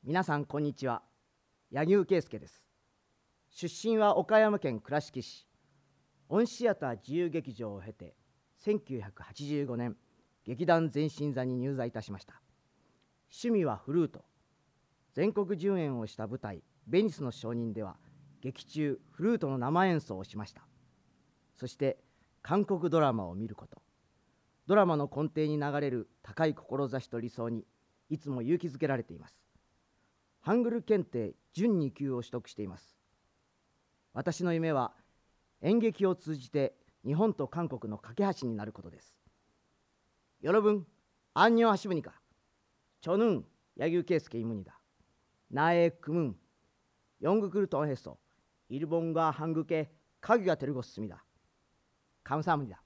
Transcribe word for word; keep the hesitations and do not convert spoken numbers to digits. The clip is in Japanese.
皆さんこんにちは。柳生圭介です。出身は岡山県倉敷市。オンシアター自由劇場を経てせんきゅうひゃくはちじゅうごねん劇団前進座に入座いたしました。趣味はフルート。全国巡演をした舞台「ベニスの証人」では劇中フルートの生演奏をしました。そして韓国ドラマを見ること、ドラマの根底に流れる高い志と理想にいつも勇気づけられています。ハングル検定準に級を取得しています。私の夢は演劇を通じて日本と韓国の架け橋になることです。여러분、안녕하십니까。저는柳生圭介입니다。나의 꿈은 연극을 통해서 일본과 한국의 가게가 되고 있습니다. 감사합니다.